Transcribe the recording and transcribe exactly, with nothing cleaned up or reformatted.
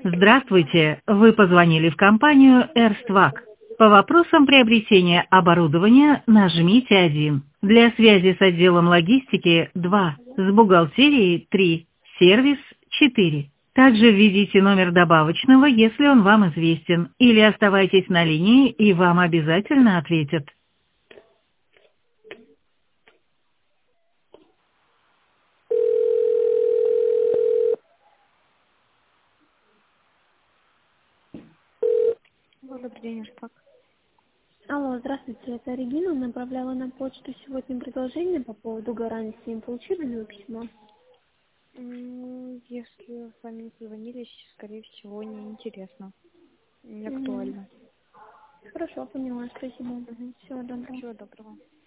Здравствуйте, вы позвонили в компанию Эрствак. По вопросам приобретения оборудования нажмите один. Для связи с отделом логистики два. С бухгалтерией три. Сервис четыре. Также введите номер добавочного, если он вам известен, или оставайтесь на линии, и вам обязательно ответят. Добрый день, Эрствак. Алло, здравствуйте, это Регина. Направляла на почту сегодня предложение по поводу гарантии. Получили ли вы письмо? М, Если с вами не позвонили, скорее всего, не интересно, не Мгм. актуально. Хорошо, поняла, спасибо. Мгм. Всего доброго. Всего доброго.